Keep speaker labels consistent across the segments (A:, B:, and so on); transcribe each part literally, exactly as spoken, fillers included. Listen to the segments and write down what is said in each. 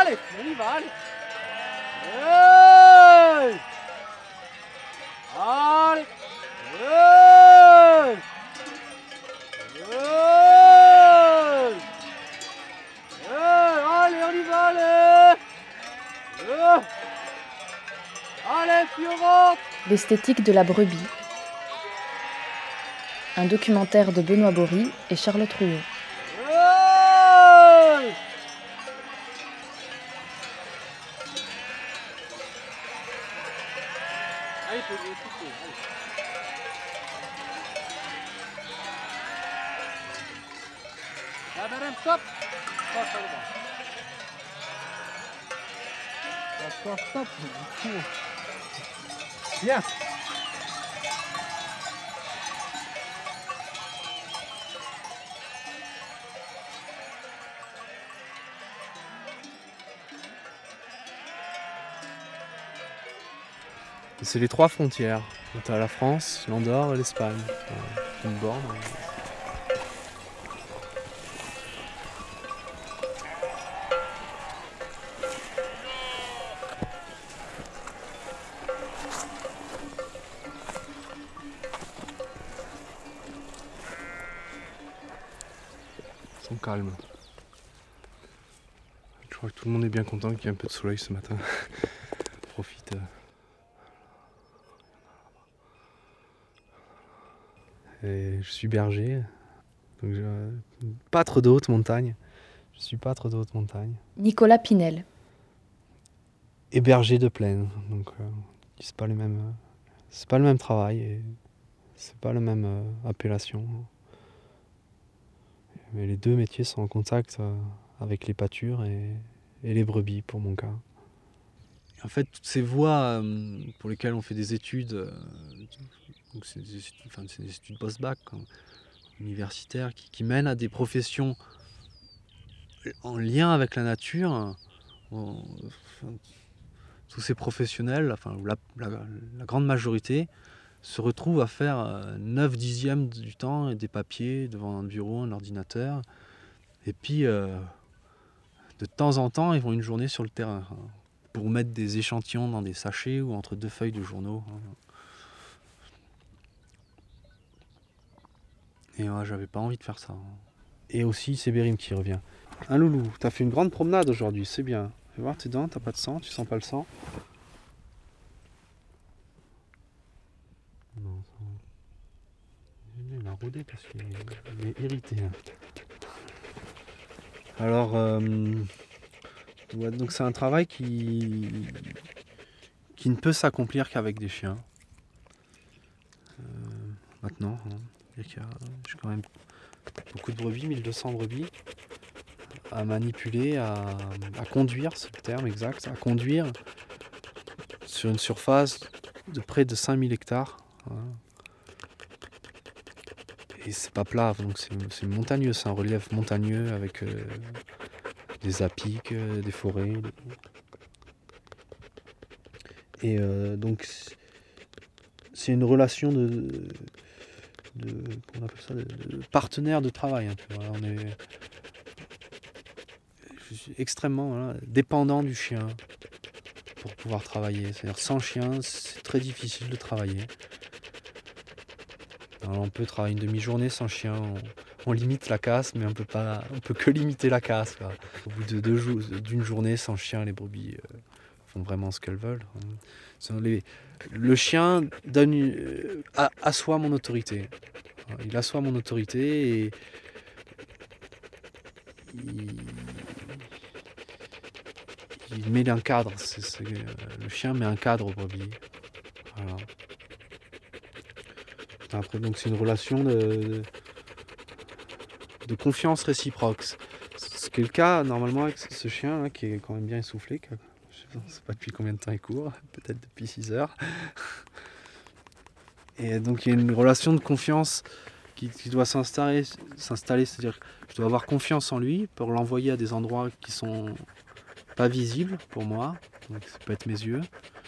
A: Allez, on y va, allez. Hey allez. Hey hey hey allez, on y va, allez. Hey allez, Fiorente.
B: L'esthétique de la brebis. Un documentaire de Benoît Bory et Charlotte Rouault.
A: Hey allez, faut le couper, allez. Là, madame, stop. Stop, ça va. Stop, stop, stop. Bien.
C: C'est les trois frontières. Tu as la France, l'Andorre et l'Espagne. Une borne. Ils sont calmes. Je crois que tout le monde est bien content qu'il y ait un peu de soleil ce matin. Profite. Et je suis berger, donc je... pâtre de haute montagne. Je suis pâtre de haute montagne.
B: Nicolas Pinel.
C: Et berger de plaine, donc euh, c'est pas le même, euh, c'est pas le même travail et c'est pas la même euh, appellation. Mais les deux métiers sont en contact euh, avec les pâtures et, et les brebis pour mon cas. En fait, toutes ces voies euh, pour lesquelles on fait des études, euh, donc c'est des études, enfin, c'est des études post-bac, hein, universitaires, qui, qui mènent à des professions en lien avec la nature. On, enfin, tous ces professionnels, enfin, la, la, la grande majorité, se retrouvent à faire euh, neuf dixièmes du temps et des papiers devant un bureau, un ordinateur. Et puis, euh, de temps en temps, ils vont une journée sur le terrain, hein, pour mettre des échantillons dans des sachets ou entre deux feuilles de journaux. Et moi, j'avais pas envie de faire ça. Et aussi, c'est Bérim qui revient. Un loulou, t'as fait une grande promenade aujourd'hui, c'est bien. Fais voir tes dents, t'as pas de sang, tu sens pas le sang. Non, ça... il a rodé parce qu'il est, il est irrité. Hein. Alors, euh... ouais, donc c'est un travail qui, qui ne peut s'accomplir qu'avec des chiens. Euh, maintenant, hein. J'ai quand même beaucoup de brebis, mille deux cents brebis à manipuler, à, à conduire, c'est le terme exact, à conduire sur une surface de près de cinq mille hectares. Hein. Et c'est pas plat, donc c'est, c'est montagneux, c'est un relief montagneux avec euh, des apics, euh, des forêts. Et euh, donc c'est une relation de, de, on appelle ça, de, de partenaire de travail. Hein, tu vois. On est, je suis extrêmement voilà, dépendant du chien pour pouvoir travailler. C'est-à-dire sans chien, c'est très difficile de travailler. Alors, on peut travailler une demi-journée sans chien. On, on limite la casse, mais on peut pas, on peut que limiter la casse. Quoi. Au bout de deux jours, d'une journée sans chien, les brebis euh, font vraiment ce qu'elles veulent. Les, le chien donne, euh, assoit mon autorité. Il assoit mon autorité et il, il met un cadre. C'est, c'est, euh, le chien met un cadre aux brebis. Voilà. Après, donc c'est une relation de, de confiance réciproque. Ce qui est le cas normalement avec ce chien là, qui est quand même bien essoufflé. Je ne sais pas depuis combien de temps il court, peut-être depuis six heures. Et donc il y a une relation de confiance qui, qui doit s'installer, s'installer, c'est-à-dire que je dois avoir confiance en lui pour l'envoyer à des endroits qui sont pas visibles pour moi, donc ça peut être mes yeux.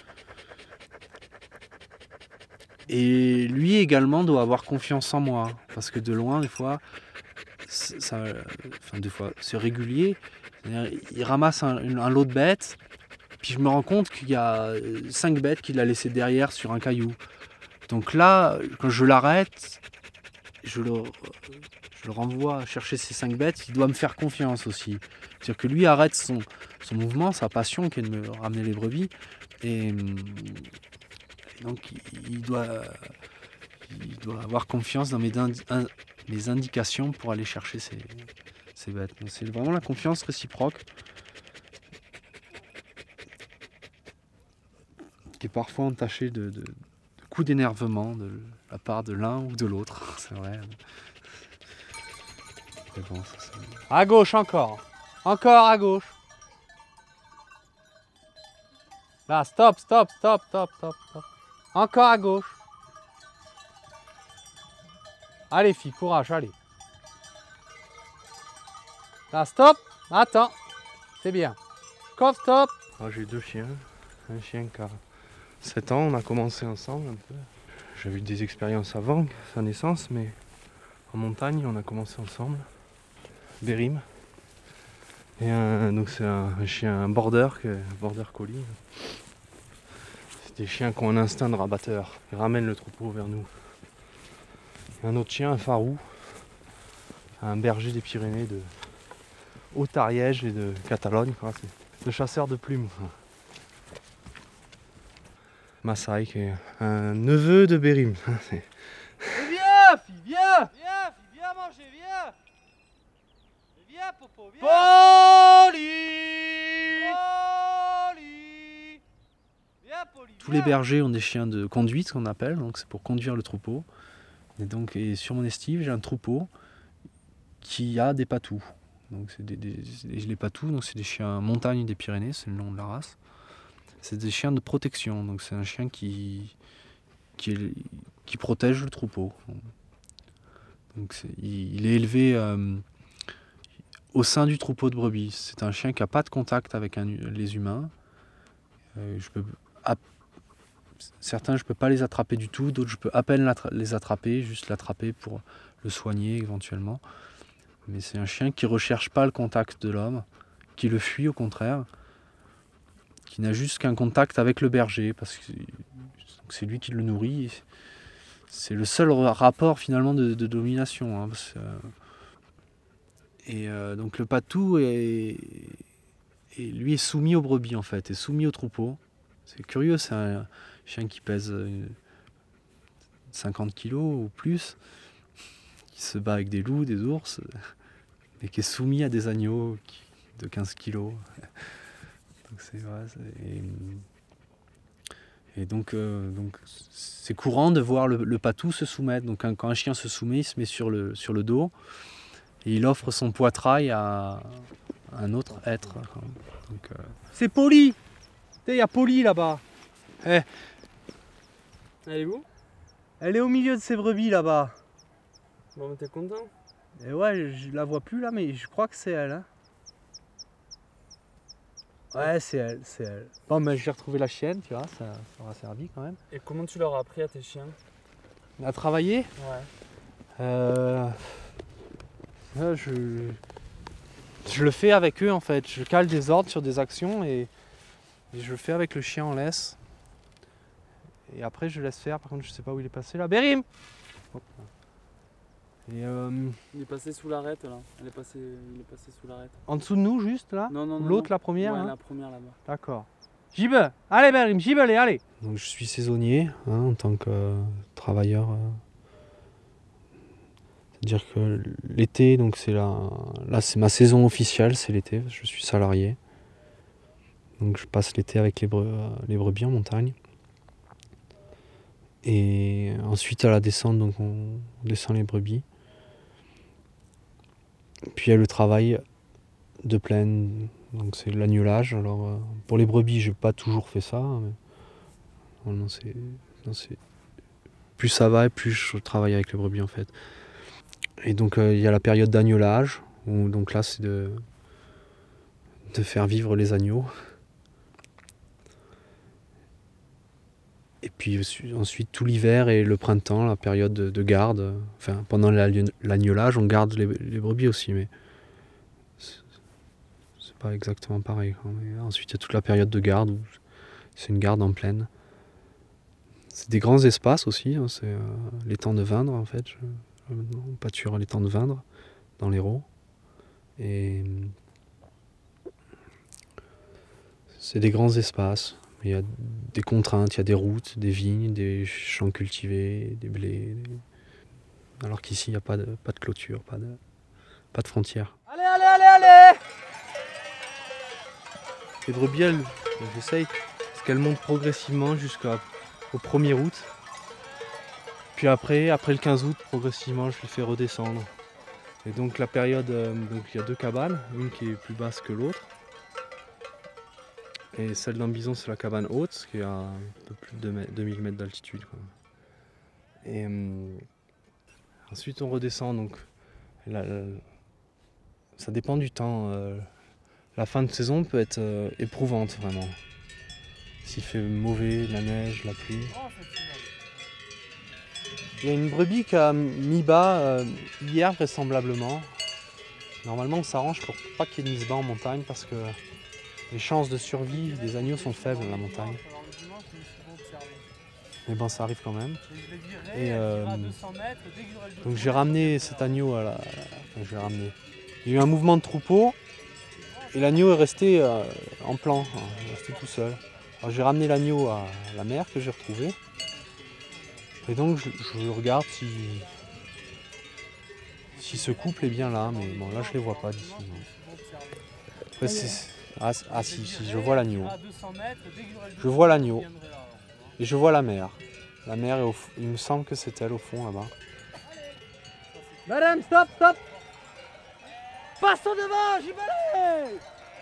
C: Et lui également doit avoir confiance en moi, parce que de loin, des fois, ça, enfin, des fois, c'est régulier, C'est-à-dire, il ramasse un, un lot de bêtes, puis je me rends compte qu'il y a cinq bêtes qu'il a laissées derrière sur un caillou. Donc là, quand je l'arrête, je le, je le renvoie chercher ces cinq bêtes, il doit me faire confiance aussi. C'est-à-dire que lui arrête son, son mouvement, sa passion qui est de me ramener les brebis, et, et donc il, il, doit, il doit avoir confiance dans mes, indi- in, mes indications pour aller chercher ces, ces bêtes. Donc c'est vraiment la confiance réciproque qui est parfois entachée de, de, de coups d'énervement de la part de l'un ou de l'autre, c'est vrai. Bon, ça, c'est...
A: À gauche encore. Encore à gauche. Là, stop, stop, stop, stop, stop, stop. Encore à gauche. Allez, fille, courage, allez. Là, stop. Attends. C'est bien. Stop, stop.
D: Ah, j'ai deux chiens. Un chien qui a sept ans, on a commencé ensemble un peu. J'ai eu des expériences avant sa naissance, mais en montagne, on a commencé ensemble. Bérim. Et un, donc c'est un, un chien, un border, un border collie. C'est des chiens qui ont un instinct de rabatteur. Ils ramènent le troupeau vers nous. Et un autre chien, un farou, un berger des Pyrénées de Haute-Ariège et de Catalogne, quoi. C'est le chasseur de plumes. Massaï, qui est un neveu de Bérim. C'est...
A: Viens, fille, viens. Viens, fille, viens manger, viens. Viens, Popo, viens. Poli. Poli. Viens, Poli.
C: Tous les bergers ont des chiens de conduite qu'on appelle, donc c'est pour conduire le troupeau. Et donc et sur mon estive, j'ai un troupeau qui a des patous. Donc c'est des, des, des, les patous, donc c'est des chiens montagne des Pyrénées, c'est le nom de la race. C'est des chiens de protection, donc c'est un chien qui, qui, est, qui protège le troupeau. Donc c'est, il, il est élevé euh, au sein du troupeau de brebis. C'est un chien qui n'a pas de contact avec un, les humains. Euh, je peux, à, certains, je ne peux pas les attraper du tout, d'autres, je peux à peine les attraper, juste l'attraper pour le soigner éventuellement. Mais c'est un chien qui ne recherche pas le contact de l'homme, qui le fuit au contraire, qui n'a juste qu'un contact avec le berger, parce que c'est lui qui le nourrit. C'est le seul rapport finalement de, de domination. Hein, parce que, et euh, donc le patou est, est, lui est soumis aux brebis en fait, est soumis au troupeau. C'est curieux, c'est un chien qui pèse cinquante kilos ou plus, qui se bat avec des loups, des ours, mais qui est soumis à des agneaux de quinze kilos. Donc c'est vrai, c'est, et, et donc, euh, donc c'est courant de voir le, le patou se soumettre. Donc un, quand un chien se soumet, il se met sur le, sur le dos et il offre son poitrail à, à un autre être. Donc, euh...
A: C'est Poli. Il y a Poli là-bas.
C: Eh.
D: Elle est où?
A: Elle est au milieu de ces brebis là-bas.
D: Bon, mais t'es content?
A: Et ouais, je la vois plus là, mais je crois que c'est elle. Hein. Ouais, c'est elle, c'est elle. Bon, mais j'ai retrouvé la chienne, tu vois, ça, ça aura servi quand même.
D: Et comment tu leur as appris à tes chiens?
A: À travailler?
D: Ouais.
A: Euh... Là, je... je le fais avec eux en fait. Je cale des ordres sur des actions et, et je le fais avec le chien en laisse. Et après, je laisse faire. Par contre, je sais pas où il est passé là. Bérim! Oh. Et euh...
D: Il est passé sous l'arête là. Elle est passée... Il est passé sous l'arête.
A: En dessous de nous, juste là?
D: Non, non, non.
A: L'autre,
D: non.
A: la première?
D: Ouais,
A: hein
D: la première là-bas.
A: D'accord. J'y vais! Allez, Bérim, j'y vais, allez, allez!
C: Donc je suis saisonnier hein, en tant que euh, travailleur. Euh, c'est-à-dire que l'été, donc c'est la, là c'est ma saison officielle, c'est l'été. Je suis salarié. Donc je passe l'été avec les, bre- les brebis en montagne. Et ensuite à la descente, donc on descend les brebis. Puis il y a le travail de plaine, donc c'est l'agnelage. Alors euh, pour les brebis, j'ai pas toujours fait ça. Mais... Non, non, c'est... Non, c'est... Plus ça va, et plus je travaille avec les brebis en fait. Et donc il euh, y a la période d'agnelage, où donc là c'est de, de faire vivre les agneaux. Et puis ensuite tout l'hiver et le printemps, la période de, de garde. Enfin pendant l'agnelage on garde les, les brebis aussi, mais c'est, c'est pas exactement pareil. Quoi. Mais ensuite, il y a toute la période de garde, où c'est une garde en plaine. C'est des grands espaces aussi, hein, c'est euh, l'étang de Vindre en fait. Je, on pâture à l'étang de Vindre, dans l'Hérault. Et c'est des grands espaces. Il y a des contraintes, il y a des routes, des vignes, des champs cultivés, des blés. Des... Alors qu'ici, il n'y a pas de, pas de clôture, pas de, pas de frontières.
A: Allez, allez, allez, allez! Les brebis, elles, j'essaye, parce qu'elles montent progressivement jusqu'au premier août. Puis après, après le quinze août, progressivement, je les fais redescendre. Et donc la période, euh, donc il y a deux cabanes, une qui est plus basse que l'autre. Et celle d'un bison, c'est la cabane haute, qui est à un peu plus de deux mille mètres d'altitude. Quoi. Et euh, ensuite, on redescend. Donc, la, la, ça dépend du temps. Euh, la fin de saison peut être euh, éprouvante, vraiment. S'il fait mauvais, la neige, la pluie. Il y a une brebis qui a mis bas euh, hier, vraisemblablement. Normalement, on s'arrange pour pas qu'il y ait de mise bas en montagne parce que les chances de survie des agneaux sont faibles dans la montagne. Mais bon, ça arrive quand même. Et euh, donc j'ai ramené cet agneau à la... Enfin, je l'ai ramené. Il y a eu un mouvement de troupeau et l'agneau est resté euh, en plan, hein, il est resté tout seul. Alors j'ai ramené l'agneau à la mère que j'ai retrouvé. Et donc je, je regarde si, si ce couple est bien là, mais bon là je les vois pas d'ici. Après, c'est... Ah, ah si, si, je vois l'agneau. Je vois l'agneau. Et je vois la mère. La mère est au fond. Il me semble que c'est elle au fond là-bas. Madame, stop, stop! Passons devant, j'y vais!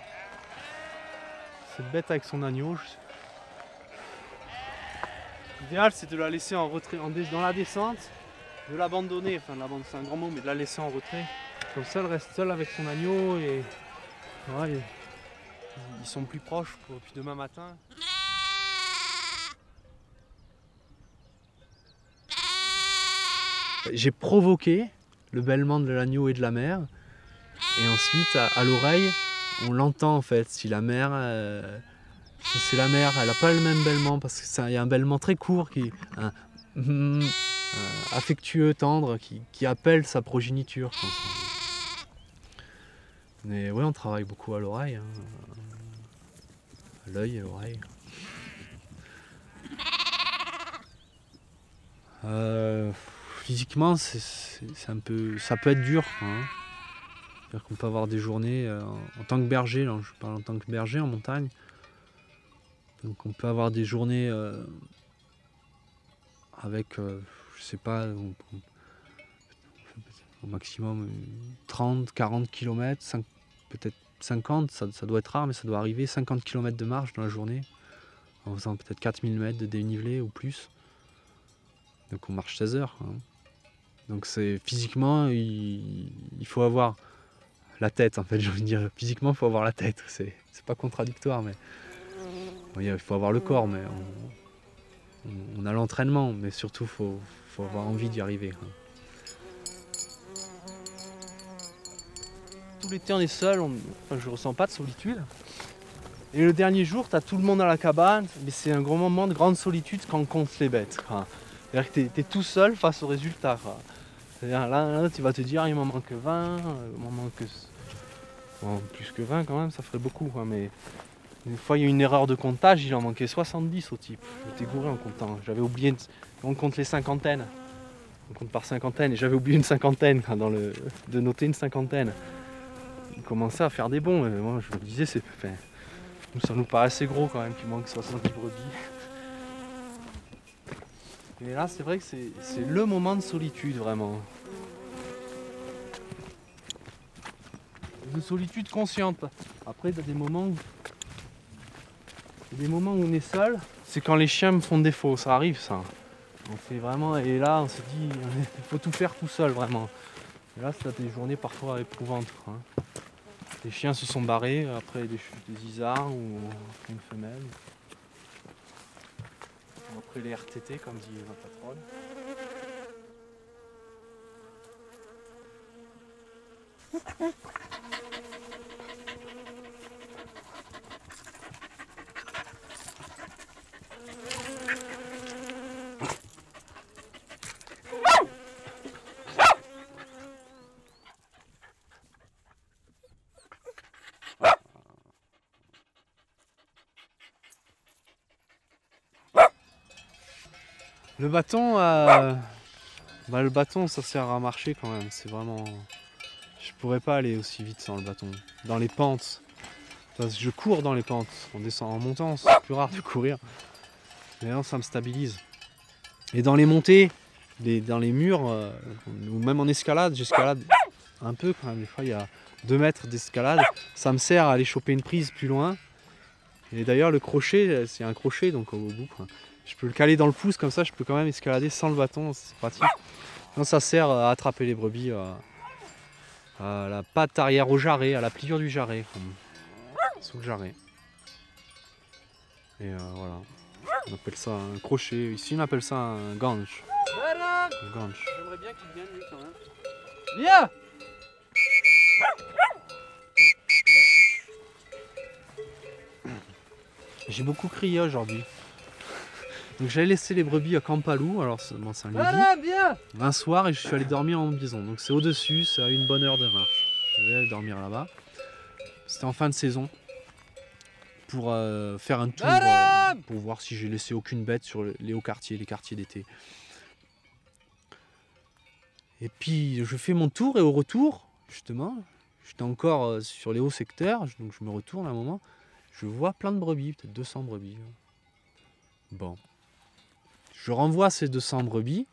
A: Cette bête avec son agneau. Je... L'idéal c'est de la laisser en retrait, en dé... dans la descente, de l'abandonner, enfin l'abandonner c'est un grand mot, mais de la laisser en retrait. Comme ça elle reste seule avec son agneau et. Ouais, et... Ils sont plus proches pour, puis demain matin. J'ai provoqué le bêlement de l'agneau et de la mère. Et ensuite, à, à l'oreille, on l'entend en fait. Si la mère, euh, si c'est la mère, elle n'a pas le même bêlement parce qu'il y a un bêlement très court, qui, un, mm, euh, affectueux, tendre, qui, qui appelle sa progéniture. Comme ça. Mais ouais, on travaille beaucoup à l'oreille. Hein. L'œil et l'oreille. Euh, physiquement, c'est, c'est, c'est un peu, ça peut être dur. Hein. C'est-à-dire qu'on peut avoir des journées euh, en tant que berger, là, je parle en tant que berger en montagne. Donc on peut avoir des journées euh, avec, euh, je sais pas, on, on, au maximum trente, quarante kilomètres, peut-être cinquante, ça, ça doit être rare, mais ça doit arriver, cinquante kilomètres de marche dans la journée, en faisant peut-être quatre mille mètres de dénivelé ou plus. Donc on marche seize heures. Hein. Donc c'est physiquement, il, il faut avoir la tête, en fait, j'ai envie de dire. Physiquement, il faut avoir la tête. C'est, c'est pas contradictoire, mais bon, il faut avoir le corps, mais on, on, on a l'entraînement, mais surtout, il faut, faut avoir envie d'y arriver. Hein. Tout l'été on est seul, on... enfin, je ressens pas de solitude. Et le dernier jour, tu as tout le monde à la cabane, mais c'est un gros moment de grande solitude quand on compte les bêtes. Quoi. C'est-à-dire que tu es tout seul face au résultat. Quoi. C'est-à-dire là, là, tu vas te dire, il m'en manque vingt, il m'en manque bon, plus que vingt quand même, ça ferait beaucoup. Quoi. Mais une fois, il y a eu une erreur de comptage, il en manquait soixante-dix au type. J'étais gouré en comptant. J'avais oublié, de... on compte les cinquantaines. On compte par cinquantaine, et j'avais oublié une cinquantaine, quoi, dans le... de noter une cinquantaine. Il commençait à faire des bons, mais moi je me disais, c'est... Enfin, ça nous paraît assez gros quand même qu'il manque soixante-dix brebis. Et là c'est vrai que c'est, c'est le moment de solitude vraiment. De solitude consciente. Après t'as des moments où... des moments où on est seul, c'est quand les chiens me font défaut, ça arrive ça. On fait vraiment, et là on se dit, il faut tout faire tout seul vraiment. Et là c'est des journées parfois éprouvantes. Hein. Les chiens se sont barrés après des, des isards ou après une femelle. Ou après les R T T comme dit ma patronne. Le bâton, euh, bah, le bâton, ça sert à marcher quand même. C'est vraiment... Je pourrais pas aller aussi vite sans le bâton. Dans les pentes. Parce que je cours dans les pentes. En descend, en montant, c'est plus rare de courir. Mais non, ça me stabilise. Et dans les montées, les, dans les murs, euh, ou même en escalade, j'escalade un peu quand même. Des fois, il y a deux mètres d'escalade. Ça me sert à aller choper une prise plus loin. Et d'ailleurs, le crochet, c'est un crochet donc au bout, quoi. Je peux le caler dans le pouce, comme ça je peux quand même escalader sans le bâton, c'est pratique. Donc ça sert à attraper les brebis, à, à la patte arrière au jarret, à la pliure du jarret, comme, sous le jarret. Et euh, voilà, on appelle ça un crochet, ici on appelle ça un ganche. Un ganche.
C: J'aimerais bien qu'il vienne lui quand même.
A: Viens! J'ai beaucoup crié aujourd'hui. Donc j'allais laisser les brebis à Campalou, alors c'est bon, un lundi, un soir, et je suis allé dormir en maison. Donc c'est au-dessus, c'est à une bonne heure de marche. Je vais aller dormir là-bas. C'était en fin de saison, pour euh, faire un tour, euh, pour voir si j'ai laissé aucune bête sur les hauts quartiers, les quartiers d'été. Et puis je fais mon tour, et au retour, justement, j'étais encore sur les hauts secteurs, donc je me retourne à un moment, je vois plein de brebis, peut-être deux cents brebis. Bon. Je renvoie ces deux cents brebis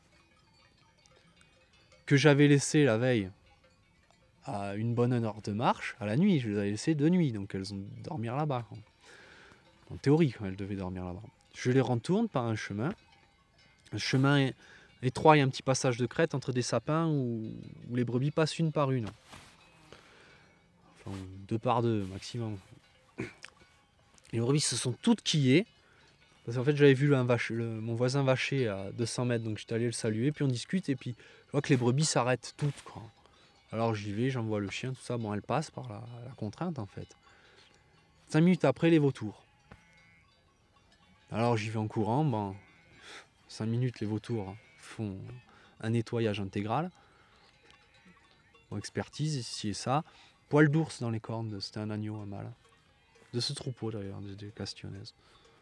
A: que j'avais laissées la veille à une bonne heure de marche, à la nuit. Je les avais laissées de nuit, donc elles ont dû dormir là-bas. En théorie, quand elles devaient dormir là-bas. Je les retourne par un chemin. Un chemin étroit, il y a un petit passage de crête entre des sapins où, où les brebis passent une par une. Enfin, deux par deux maximum. Les brebis se sont toutes quillées. Parce qu'en fait, j'avais vu un vache, le, mon voisin vacher à deux cents mètres, donc j'étais allé le saluer, puis on discute, et puis je vois que les brebis s'arrêtent toutes, quoi. Alors j'y vais, j'envoie le chien, tout ça, bon, elle passe par la, la contrainte, en fait. Cinq minutes après, les vautours. Alors j'y vais en courant, bon, cinq minutes, les vautours font un nettoyage intégral. Bon, expertise, ici et ça. Poil d'ours dans les cornes, c'était un agneau, un mâle. De ce troupeau, d'ailleurs, des Castillonnaises.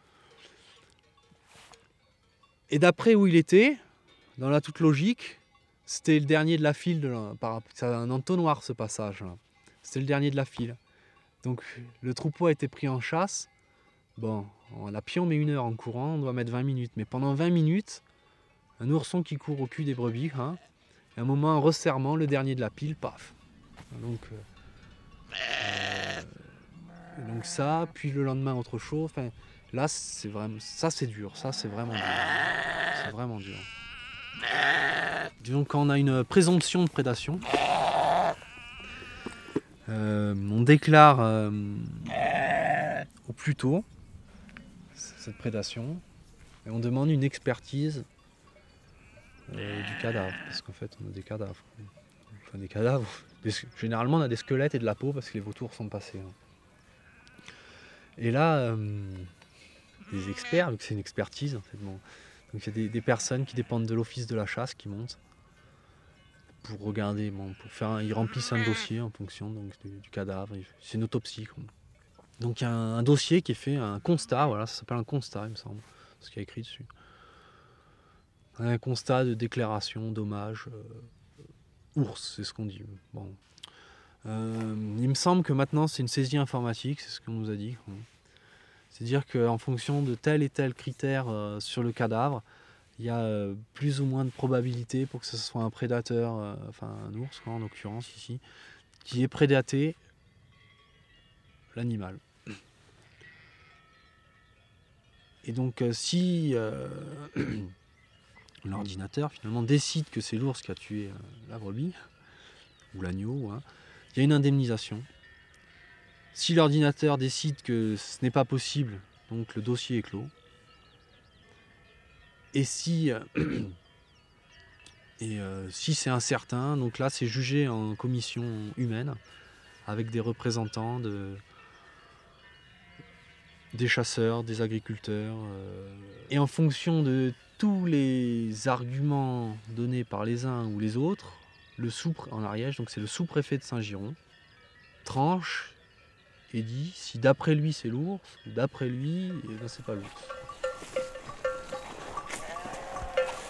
A: Et d'après où il était, dans la toute logique, c'était le dernier de la file. De la, par, c'est un entonnoir ce passage. Là. C'était le dernier de la file. Donc le troupeau a été pris en chasse. Bon, à pied on met une heure, en courant on doit mettre vingt minutes. Mais pendant vingt minutes, un ourson qui court au cul des brebis. Hein, et à un moment, un resserrement, le dernier de la pile, paf. Donc, euh, euh, donc ça, puis le lendemain autre chose. Enfin, là, c'est vraiment, ça c'est dur, ça c'est vraiment dur. C'est vraiment dur. Donc quand on a une présomption de prédation, euh, on déclare euh, au plus tôt cette prédation et on demande une expertise euh, du cadavre, parce qu'en fait on a des cadavres. Enfin des cadavres. Des, généralement on a des squelettes et de la peau parce que les vautours sont passés. Hein. Et là, euh, les experts, vu que c'est une expertise en fait, bon, donc il y a des, des personnes qui dépendent de l'office de la chasse qui montent pour regarder, bon, pour faire un, ils remplissent un dossier en fonction donc, du, du cadavre, c'est une autopsie. Quoi. Donc il y a un, un dossier qui est fait, un constat, voilà, ça s'appelle un constat il me semble, ce qu'il y a écrit dessus. Un constat de déclaration, dommage, euh, ours, c'est ce qu'on dit. Bon. Euh, il me semble que maintenant c'est une saisie informatique, c'est ce qu'on nous a dit. Quoi. C'est-à-dire qu'en fonction de tel et tel critère euh, sur le cadavre, il y a euh, plus ou moins de probabilité pour que ce soit un prédateur, euh, enfin un ours quoi, en l'occurrence ici, qui ait prédaté l'animal. Et donc euh, si euh, l'ordinateur finalement décide que c'est l'ours qui a tué euh, la brebis, ou l'agneau, hein, il y a une indemnisation. Si l'ordinateur décide que ce n'est pas possible, donc le dossier est clos. Et si, euh, et, euh, si c'est incertain, donc là c'est jugé en commission humaine avec des représentants de, des chasseurs, des agriculteurs. Euh, et en fonction de tous les arguments donnés par les uns ou les autres, le sous en Ariège, donc c'est le sous-préfet de Saint-Giron, tranche et dit si d'après lui c'est l'ours, ou d'après lui, eh ben c'est pas l'ours.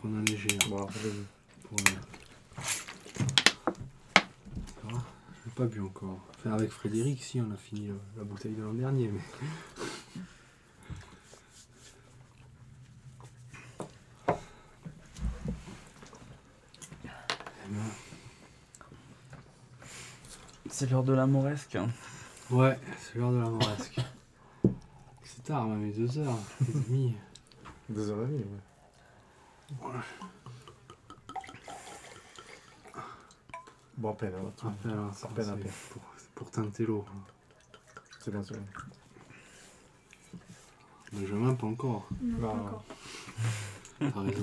C: qu'on a léger.
E: Voilà, je l'ai vu.
C: Pour, euh, ça va. J'ai pas bu encore. Enfin, avec Frédéric, si, on a fini euh, la bouteille de l'an dernier. Mais...
F: C'est l'heure de la mauresque.
C: Ouais, c'est l'heure de la mauresque. C'est tard, on a mis deux heures et demie.
E: Deux heures et demie, ouais.
C: Ouais.
E: Bon, à peine, hein, tout.
C: À peine, hein,
E: à peine, à
C: c'est
E: peine.
C: Pour, c'est pour teinter l'eau.
E: C'est bien, c'est bien.
C: Benjamin, pas encore.
E: Non, pas encore.
C: T'as raison.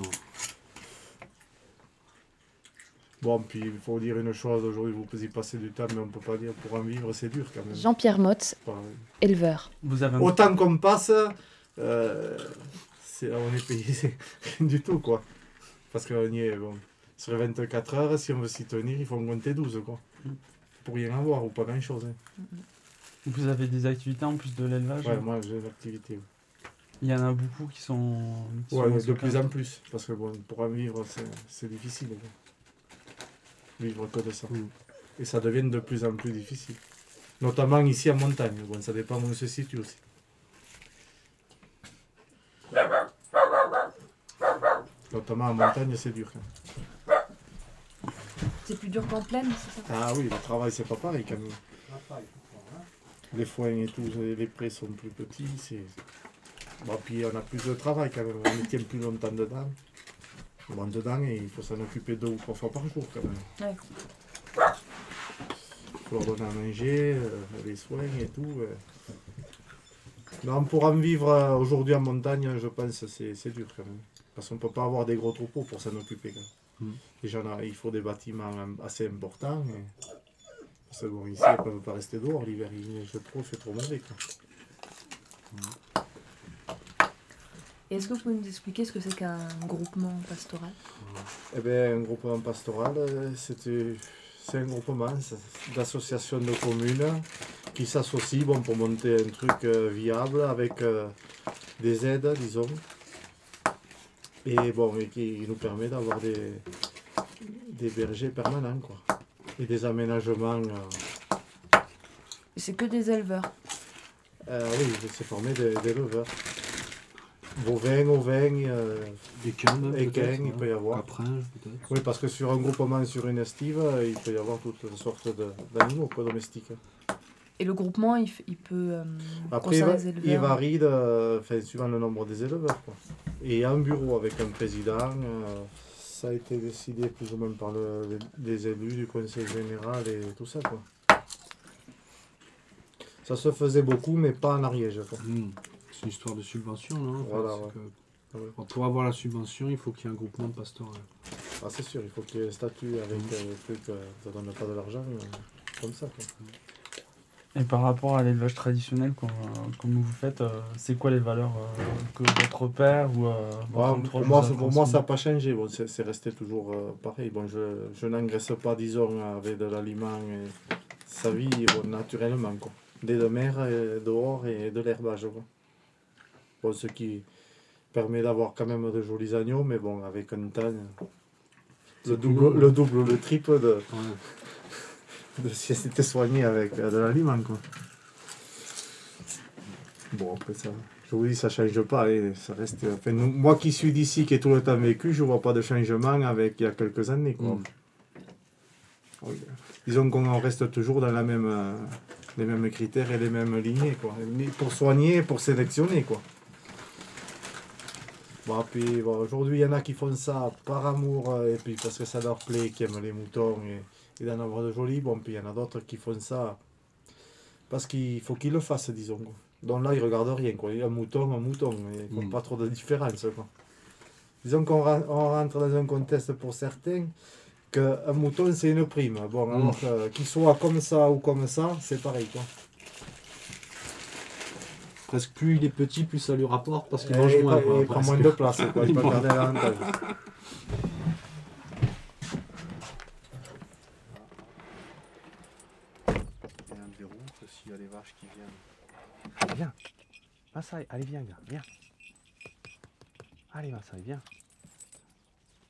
E: Bon, puis il faut dire une chose, aujourd'hui vous y passez du temps, mais on peut pas dire pour en vivre, c'est dur quand même.
B: Jean-Pierre Motte,
E: Enfin,
B: éleveur.
F: Vous avez un...
E: autant qu'on passe, euh, c'est, on est payé c'est rien du tout, quoi. Parce qu'on y est, bon, sur vingt-quatre heures, si on veut s'y tenir, il faut en compter douze, quoi. Pour rien avoir, ou pas grand-chose. Hein.
F: Vous avez des activités en plus de l'élevage?
E: Ouais, moi j'ai une activité.
F: Il y en a beaucoup qui sont... Qui
E: Ouais,
F: sont
E: de plus en plus, parce que bon, pour en vivre, c'est, c'est difficile. Quoi. Vivre que de ça.
C: Mm.
E: Et ça devient de plus en plus difficile. Notamment ici en montagne. Bon, ça dépend où on se situe aussi. Notamment en montagne, c'est dur. Quand même.
G: C'est plus dur qu'en plaine, c'est ça?
E: Ah oui, le travail, c'est pas pareil quand même. Les foins et tout, les prés sont plus petits. C'est... Bon, puis on a plus de travail quand même. On y tient plus longtemps dedans. Bon, dedans, et il faut s'en occuper deux ou trois fois par jour quand même.
G: Ouais.
E: Il faut leur donner à manger, euh, les soins et tout. Euh. Non, pour en vivre euh, aujourd'hui en montagne, je pense que c'est, c'est dur quand même. Parce qu'on ne peut pas avoir des gros troupeaux pour s'en occuper. Quand même. Mm. Déjà, il faut des bâtiments assez importants. Et... Parce que bon, ici, ils ne peuvent pas rester dehors. L'hiver, il neige trop, c'est trop mauvais. Quoi. Mm.
G: Et est-ce que vous pouvez nous expliquer ce que c'est qu'un groupement pastoral?
E: Eh bien, un groupement pastoral, c'était, c'est un groupement d'associations de communes qui s'associent bon, pour monter un truc euh, viable avec euh, des aides, disons, et, bon, et qui nous permet d'avoir des, des bergers permanents, quoi, et des aménagements. Euh...
G: C'est que des éleveurs?
E: euh, Oui, c'est formé d'éleveurs. Bovins, ovins, euh,
C: équins,
E: équins, il peut y avoir.
C: Capringes, peut-être.
E: Oui, parce que sur un groupement, sur une estive, il peut y avoir toutes sortes de, d'animaux quoi, domestiques.
G: Et le groupement, il, f- il peut euh,
E: Après, il, va,
G: les éleveurs.
E: il varie de, enfin, suivant le nombre des éleveurs. Quoi. Et il y a un bureau avec un président. Euh, ça a été décidé plus ou moins par le, les élus du conseil général et tout ça. Quoi. Ça se faisait beaucoup, mais pas en Ariège. Quoi.
C: Mmh. C'est une histoire de subvention, non en
E: Voilà,
C: fait,
E: ouais.
C: que,
E: Ouais.
C: pour avoir la subvention, il faut qu'il y ait un groupement pastoral.
E: Ah, c'est sûr, il faut qu'il y ait un statut avec mmh. euh, le truc, euh, ça donne pas de l'argent, euh, comme ça. Quoi.
F: Et par rapport à l'élevage traditionnel, comme, comme vous faites, euh, c'est quoi les valeurs euh, que votre père ou euh, votre
E: Ouais, pour moi, pour moi, ça n'a pas changé. Bon, c'est, c'est resté toujours euh, pareil. Bon, je, je n'engraisse pas, disons, avec de l'aliment et sa vie bon, naturellement. Quoi. Des de mer, et dehors et de l'herbage. Quoi. Bon, ce qui permet d'avoir quand même de jolis agneaux, mais bon, avec un temps, le double, le double, le triple de, ouais. de si c'était soigné avec de l'aliment. Quoi. Bon, après ça, je vous dis, ça ne change pas. Et ça reste, enfin, nous, moi qui suis d'ici, qui ai tout le temps vécu, je ne vois pas de changement avec il y a quelques années. Quoi. Mm. Oui. Disons qu'on reste toujours dans la même, euh, les mêmes critères et les mêmes lignées. Quoi. Pour soigner, pour sélectionner. Quoi. Bon, puis bon, aujourd'hui, il y en a qui font ça par amour et puis parce que ça leur plaît, qui aiment les moutons et, et d'en avoir de jolis. Bon, puis il y en a d'autres qui font ça parce qu'il faut qu'ils le fassent, disons. Quoi. Donc là, ils ne regardent rien. Quoi. Un mouton, un mouton. Il n'y a mmh. pas trop de différence. Quoi. Disons qu'on ra- on rentre dans un contexte pour certains qu'un mouton, c'est une prime. Bon, mmh. alors que, qu'il soit comme ça ou comme ça, c'est pareil. Quoi.
C: Presque plus il est petit, plus ça lui rapporte parce qu'il
E: et
C: mange
E: il
C: moins.
E: Il, il prend moins de place, quoi. Il peut garder l'avantage.
D: Il y a un verrou, s'il y a des vaches qui viennent. Viens, Massaï, allez viens, gars, viens. Allez Massaï, viens.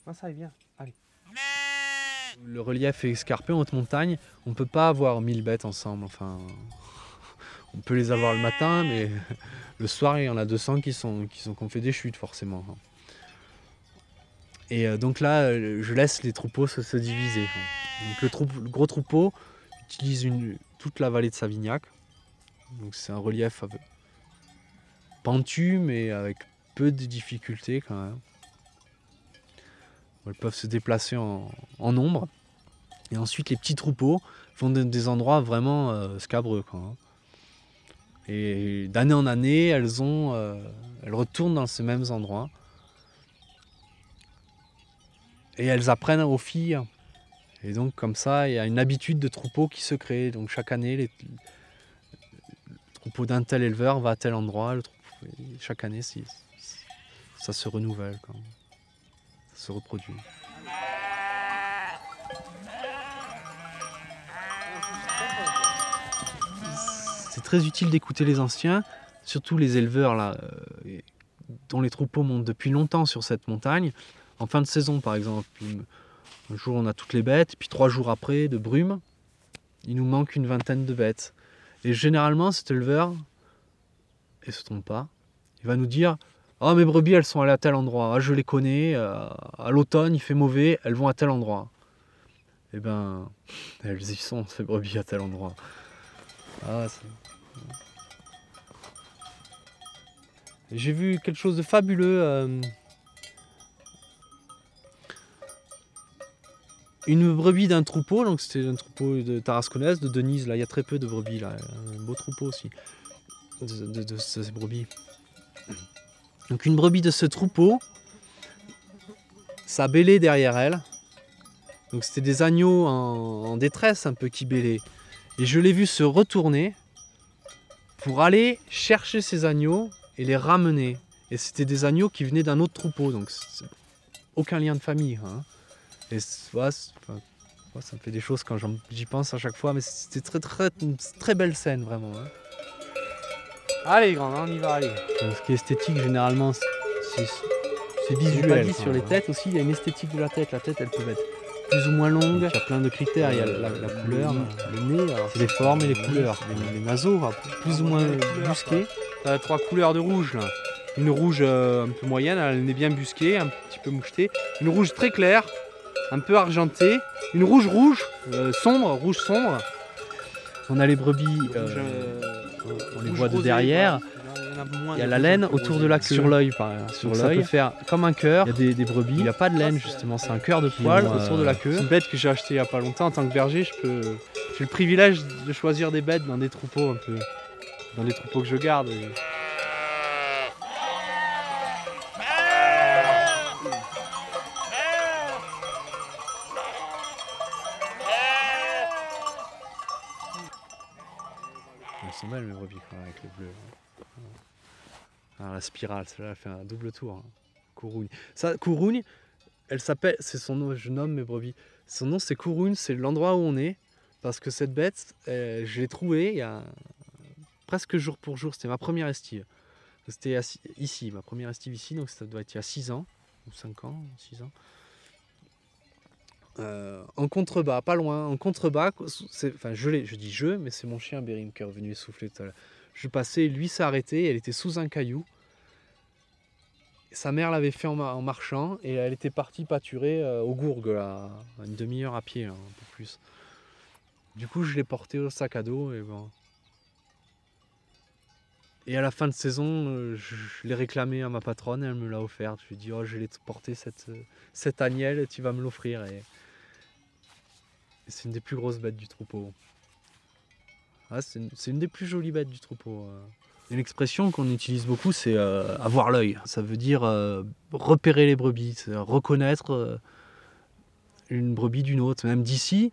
A: ça y vient, allez.
C: Le relief est escarpé en haute montagne, on ne peut pas avoir mille bêtes ensemble. Enfin, on peut les avoir le matin, mais le soir, il y en a deux cents qui sont qui sont qui ont fait des chutes forcément. Et euh, donc là, je laisse les troupeaux se, se diviser. Donc le, troupe, le gros troupeau utilise une, toute la vallée de Savignac. Donc c'est un relief pentu, mais avec peu de difficultés quand même. Elles peuvent se déplacer en, en nombre. Et ensuite, les petits troupeaux font des, des endroits vraiment euh, scabreux, quoi, hein. Et d'année en année, elles, ont, euh, elles retournent dans ces mêmes endroits. Et elles apprennent aux filles. Et donc, comme ça, il y a une habitude de troupeau qui se crée. Donc, chaque année, les, le troupeau d'un tel éleveur va à tel endroit. Le troupeau, chaque année, c'est, ça se renouvelle, quoi. Ça se reproduit. C'est très utile d'écouter les anciens, surtout les éleveurs là, euh, dont les troupeaux montent depuis longtemps sur cette montagne. En fin de saison, par exemple, un jour on a toutes les bêtes, puis trois jours après, de brume, il nous manque une vingtaine de bêtes. Et généralement, cet éleveur, et ne se trompe pas, il va nous dire « Ah, oh, mes brebis, elles sont allées à tel endroit. Ah, je les connais. Euh, à l'automne, il fait mauvais. Elles vont à tel endroit. » Eh bien, elles y sont, ces brebis, à tel endroit. Ah, c'est... J'ai vu quelque chose de fabuleux. Euh... Une brebis d'un troupeau. Donc c'était un troupeau de Tarasconnaise, de Denise. Là, il y a très peu de brebis. Là. Un beau troupeau aussi. De, de, de ces brebis. Donc une brebis de ce troupeau, ça bêlait derrière elle. Donc c'était des agneaux en, en détresse un peu qui bêlaient. Et je l'ai vu se retourner pour aller chercher ces agneaux et les ramener. Et c'était des agneaux qui venaient d'un autre troupeau, donc aucun lien de famille. Hein. Et ouais, enfin, ouais, ça me fait des choses quand j'y pense à chaque fois, mais c'était très, très, une très belle scène vraiment. Hein.
A: Allez, grand, on y va, allez.
C: Donc, ce qui est esthétique, généralement, c'est, c'est visuel.
A: Pas dit sur les têtes aussi, il y a une esthétique de la tête. La tête, elle peut être plus ou moins longue.
C: Donc, il y a plein de critères. Il y a la, la couleur, le nez, c'est les formes et les couleurs. Les, les naseaux, plus ou moins busqués.
A: T'as trois couleurs de rouge là. Une rouge euh, un peu moyenne, elle est bien busquée, un petit peu mouchetée. Une rouge très claire, un peu argentée. Une rouge rouge, euh, sombre, rouge sombre.
C: On a les brebis, euh, rouge, euh, on les voit de derrière. Il y a la laine autour de la queue. Sur l'œil, par exemple. Sur l'œil. Ça peut faire comme un cœur. Il y a des, des brebis. Il n'y a pas de laine justement, c'est un cœur de poil ont, autour euh, de la queue.
A: C'est une bête que j'ai achetée il n'y a pas longtemps en tant que berger. Je peux... J'ai le privilège de choisir des bêtes dans des troupeaux un peu. Dans les troupeaux que je garde. Et...
C: Elles sont belles mes brebis avec les bleus. Alors, la spirale, celle-là elle fait un double tour. Hein. Courougne. Ça, Courougne, elle s'appelle, c'est son nom, je nomme mes brebis. Son nom c'est Courougne, c'est l'endroit où on est. Parce que cette bête, euh, je l'ai trouvée il y a presque jour pour jour. C'était ma première estive. C'était ici, ma première estive ici, donc ça doit être il y a six ans, ou cinq ans, six ans. Euh, en contrebas, pas loin, en contrebas, c'est, enfin je l'ai, je dis je, mais c'est mon chien Bérim qui est revenu essouffler tout à l'heure. Je passais, lui s'est arrêté, elle était sous un caillou. Sa mère l'avait fait en, en marchant et elle était partie pâturer euh, au Gourgue, là, à une demi-heure à pied, là, un peu plus. Du coup, je l'ai porté au sac à dos et bon. Et à la fin de saison, euh, je, je l'ai réclamé à ma patronne et elle me l'a offerte. Je lui ai dit, oh, je vais te porter cette, cette agnelle et tu vas me l'offrir. Et, et c'est une des plus grosses bêtes du troupeau. Ah, c'est, une, c'est une des plus jolies bêtes du troupeau. Une expression qu'on utilise beaucoup, c'est euh, avoir l'œil. Ça veut dire euh, repérer les brebis, c'est reconnaître euh, une brebis d'une autre. Même d'ici,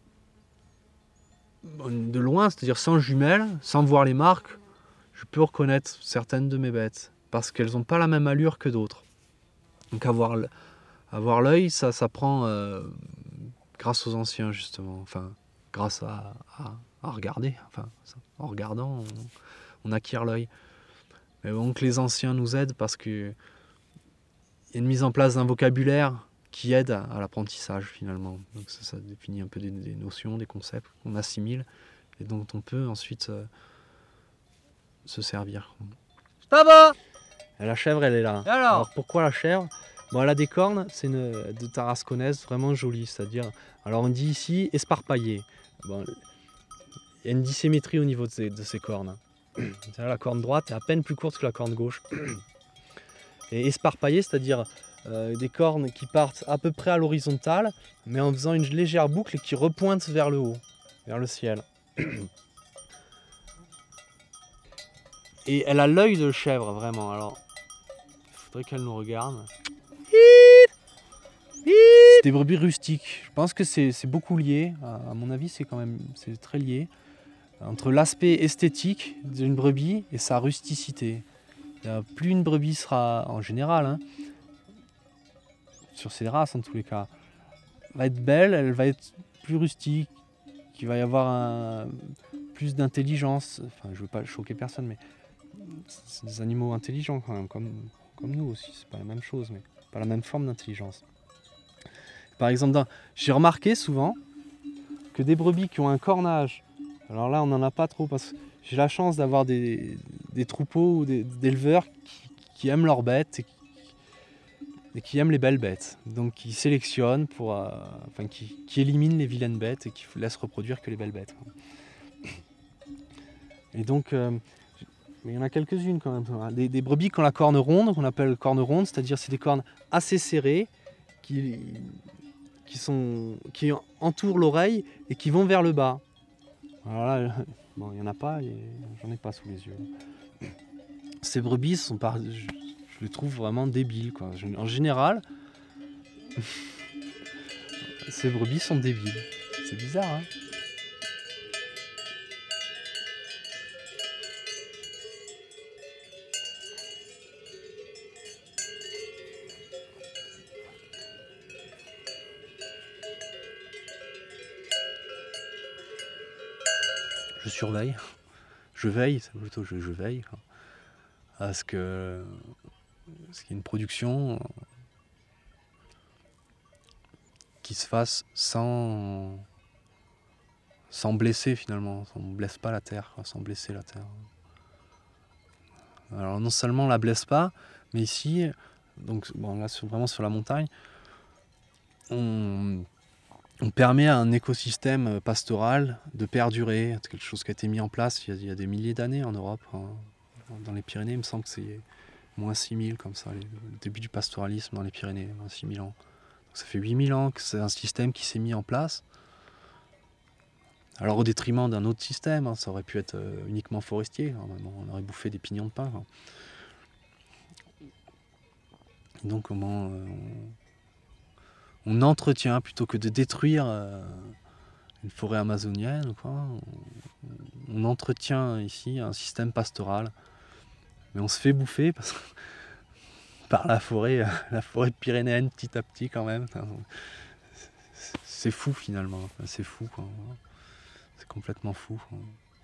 C: de loin, c'est-à-dire sans jumelles, sans voir les marques, je peux reconnaître certaines de mes bêtes parce qu'elles n'ont pas la même allure que d'autres. Donc avoir, avoir l'œil, ça s'apprend euh, grâce aux anciens justement, enfin grâce à, à, à regarder, enfin en regardant, on, on acquiert l'œil. Mais donc les anciens nous aident parce que il y a une mise en place d'un vocabulaire qui aident à, à l'apprentissage finalement. Donc ça, ça définit un peu des, des notions, des concepts qu'on assimile et dont on peut ensuite euh, se servir.
A: Ça va?
C: Et la chèvre, elle est là.
A: Et alors,
C: alors pourquoi la chèvre? Bon, elle a des cornes, c'est une de tarasconnaise vraiment jolie, c'est-à-dire, alors on dit ici esparpaillée. Bon, il y a une dissymétrie au niveau de ces, de ces cornes. La corne droite est à peine plus courte que la corne gauche. Et esparpaillée, c'est-à-dire euh, des cornes qui partent à peu près à l'horizontale, mais en faisant une légère boucle et qui repointent vers le haut, vers le ciel. Et elle a l'œil de chèvre, vraiment. Alors, il faudrait qu'elle nous regarde. C'est des brebis rustiques. Je pense que c'est c'est beaucoup lié. À mon avis, c'est quand même c'est très lié entre l'aspect esthétique d'une brebis et sa rusticité. Plus une brebis sera, en général, hein, sur ces races en tous les cas, va être belle, elle va être plus rustique, il va y avoir un, plus d'intelligence. Enfin, je ne veux pas choquer personne, mais c'est des animaux intelligents quand même, comme, comme nous aussi. C'est pas la même chose, mais pas la même forme d'intelligence. Par exemple, dans, j'ai remarqué souvent que des brebis qui ont un cornage, alors là on n'en a pas trop parce que j'ai la chance d'avoir des, des troupeaux ou des, d'éleveurs qui, qui aiment leurs bêtes et qui, et qui aiment les belles bêtes. Donc qui sélectionnent, pour, euh, enfin qui, qui éliminent les vilaines bêtes et qui laissent reproduire que les belles bêtes. Et donc, euh, il y en a quelques-unes quand même. Des, des brebis qui ont la corne ronde, qu'on appelle corne ronde, c'est-à-dire c'est des cornes assez serrées qui, qui, sont, qui entourent l'oreille et qui vont vers le bas. Alors là, bon, il n'y en a pas, et j'en ai pas sous les yeux. Ces brebis sont par... je, je les trouve vraiment débiles, quoi. Je, en général, ces brebis sont débiles. C'est bizarre, hein. Je surveille, je veille, c'est plutôt je, je veille, quoi, à ce que ce qu'il y ait une production qui se fasse sans, sans blesser finalement, on ne blesse pas la terre, quoi, sans blesser la terre. Alors non seulement on la blesse pas, mais ici, donc bon, là sur, vraiment sur la montagne, on On permet à un écosystème pastoral de perdurer. C'est quelque chose qui a été mis en place il y a, il y a des milliers d'années en Europe. Hein. Dans les Pyrénées, il me semble que c'est moins six mille, comme ça, le début du pastoralisme dans les Pyrénées, moins six mille ans. Donc ça fait huit mille ans que c'est un système qui s'est mis en place. Alors au détriment d'un autre système, hein, ça aurait pu être euh, uniquement forestier. Hein, on aurait bouffé des pignons de pin. Hein. Donc comment... Euh, on... On entretient plutôt que de détruire euh, une forêt amazonienne, quoi. On, on entretient ici un système pastoral, mais on se fait bouffer parce que, par la forêt, la forêt pyrénéenne petit à petit quand même. C'est fou finalement, c'est fou, quoi. C'est complètement fou, quoi.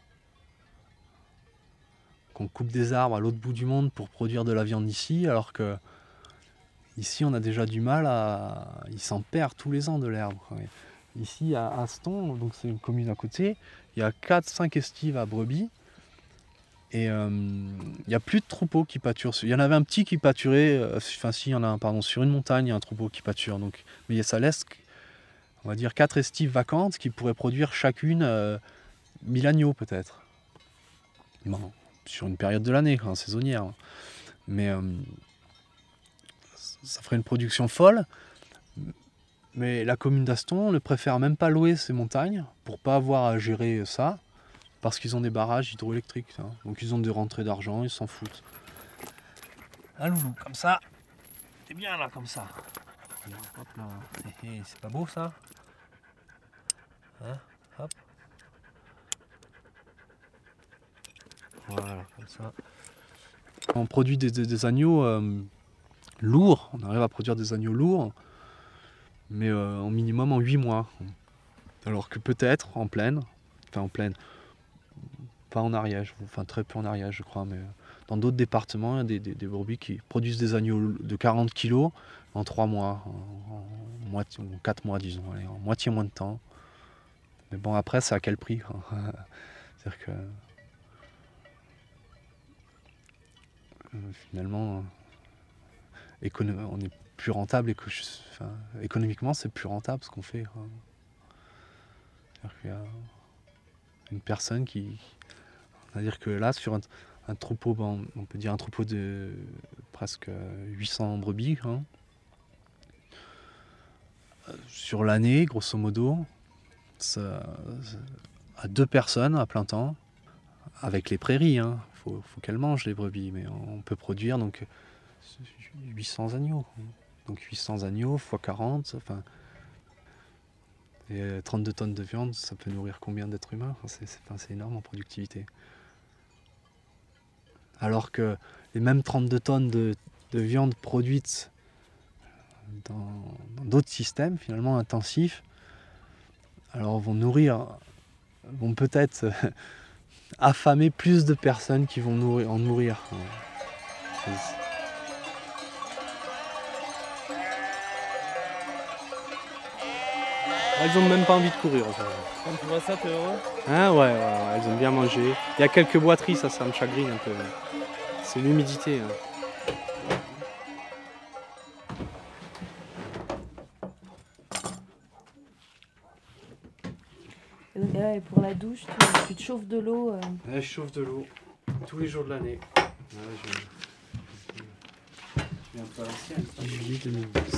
C: Qu'on coupe des arbres à l'autre bout du monde pour produire de la viande ici, alors que ici, on a déjà du mal à... Il s'en perd tous les ans de l'herbe. Ici, à Aston, donc c'est une commune à côté, il y a quatre cinq estives à brebis. Et euh, il n'y a plus de troupeaux qui pâturent. Il y en avait un petit qui pâturait, euh, enfin si, il y en a un, pardon, sur une montagne, il y a un troupeau qui pâture. Donc, mais ça laisse, on va dire, quatre estives vacantes qui pourraient produire chacune euh, mille agneaux peut-être. Bon, sur une période de l'année, hein, saisonnière. Mais... Euh, ça ferait une production folle, mais la commune d'Aston ne préfère même pas louer ces montagnes pour pas avoir à gérer ça, parce qu'ils ont des barrages hydroélectriques, hein. Donc ils ont des rentrées d'argent, ils s'en foutent. Ah loulou, comme ça, t'es bien là comme ça. Hop là, hé, hé, c'est pas beau ça, hein, hop. Voilà, comme ça. On produit des, des, des agneaux euh, lourds, on arrive à produire des agneaux lourds, mais euh, en minimum en huit mois. Alors que peut-être en plaine, enfin en plaine, pas en Ariège, enfin très peu en Ariège je crois, mais dans d'autres départements, il y a des, des, des brebis qui produisent des agneaux de quarante kilos en trois mois, en, en, moitié, en quatre mois disons, allez, en moitié moins de temps. Mais bon, après, c'est à quel prix quoi. C'est-à-dire que euh, finalement, euh, économ- on est plus rentable, éco- enfin, économiquement, c'est plus rentable ce qu'on fait. Quoi. C'est-à-dire qu'il y a une personne qui... C'est-à-dire que là, sur un, un troupeau, bon, on peut dire un troupeau de presque huit cents brebis, hein, sur l'année, grosso modo, ça, ça, à deux personnes à plein temps, avec les prairies, il hein, faut, faut qu'elles mangent les brebis, mais on peut produire donc huit cents agneaux. Donc huit cents agneaux fois quarante, enfin, et trente-deux tonnes de viande, ça peut nourrir combien d'êtres humains? Enfin, c'est, c'est, enfin, c'est énorme en productivité. Alors que les mêmes trente-deux tonnes de, de viande produites dans, dans d'autres systèmes finalement intensifs, alors vont nourrir, vont peut-être affamer plus de personnes qui vont nourrir, en nourrir.
A: Elles ont même pas envie de courir. Ça.
F: Quand tu vois ça, t'es heureux?
A: Hein, ouais, ouais, ouais, elles ont bien mangé. Il y a quelques boiteries, ça, ça me chagrine un peu. C'est l'humidité. Hein.
G: Et donc, là, et pour la douche, tu, tu te chauffes de l'eau. Euh...
A: Là, je chauffe de l'eau tous les jours de l'année. Là, je... je viens pas à l'ancienne.
C: dix juillet deux mille dix.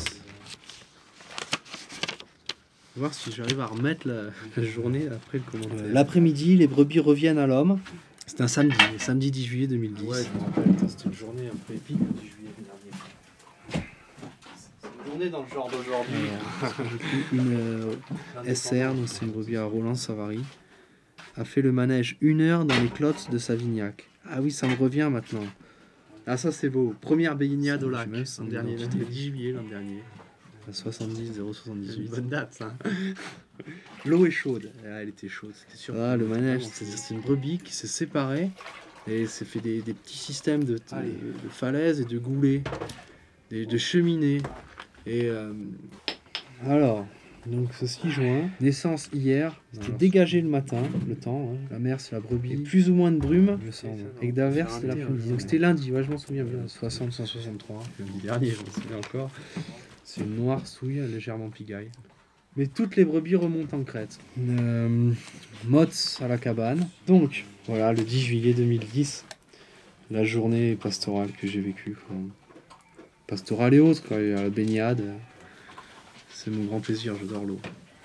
C: On va voir si j'arrive à remettre la, la journée après le commentaire. Euh, l'après-midi, les brebis reviennent à l'homme. C'était un samedi, le samedi dix juillet deux mille dix.
A: Ouais, je me rappelle, c'était une journée un peu épique le dix juillet dernier. C'est une journée dans le genre d'aujourd'hui.
C: Une euh, S R, donc c'est une brebis à Roland-Savary, a fait le manège une heure dans les clottes de Savignac. Ah oui, ça me revient maintenant. Ah ça c'est beau. Première baignade au lac. L'an dernier, le dix juillet l'an dernier. soixante-dix zéro soixante-dix-huit.
A: Bonne date ça.
C: L'eau est chaude.
A: Ah, elle était chaude, c'était sûr.
C: Ah, le manège, c'est-à-dire c'est une brebis qui s'est séparée et s'est fait des, des petits systèmes de, de, de falaises et de goulets, des, de cheminées. Et euh, alors, donc ce six juin, naissance hier, c'était dégagé le matin, le temps, hein. La mer c'est la brebis, et plus ou moins de brume, je sens, avec d'averses c'était l'après-midi. Donc c'était lundi, ouais, je m'en souviens bien, soixante cent soixante-trois, lundi dernier, je m'en souviens encore. C'est une noire souille, légèrement pigaille. Mais toutes les brebis remontent en crête. Euh, Mots à la cabane. Donc, voilà, le dix juillet deux mille dix, la journée pastorale que j'ai vécue. Quoi. Pastorale et autres, quoi. Il y a la baignade. C'est mon grand plaisir, j'adore l'eau.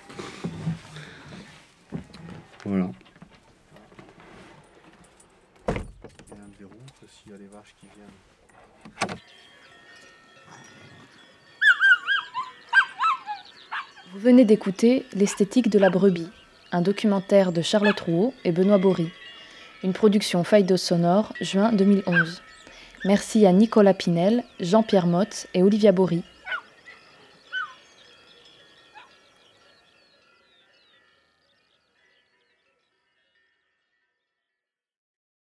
C: Voilà.
A: Il y a un verrou, s'il y a les vaches qui viennent.
B: Vous venez d'écouter L'esthétique de la brebis, un documentaire de Charlotte Rouault et Benoît Bory. Une production Feuille sonore, juin deux mille onze. Merci à Nicolas Pinel, Jean-Pierre Motte et Olivia Bory.